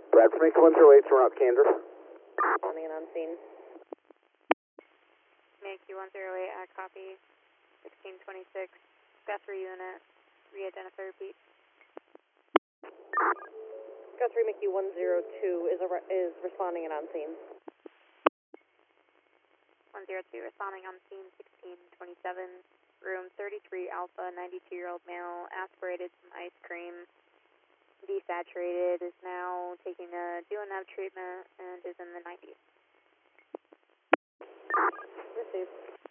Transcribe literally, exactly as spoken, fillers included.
Brad from one zero eight, we're out Kansas. Responding and on scene. Yankee one zero eight, I copy. sixteen twenty-six, Guthrie unit, re-identify, repeat. Guthrie Mickey one zero two is, a re is responding and on scene. one zero two, responding on scene, sixteen twenty-seven, room thirty-three Alpha, ninety-two-year-old male, aspirated some ice cream, desaturated, is now taking a D N A treatment, and is in the nineties. Received.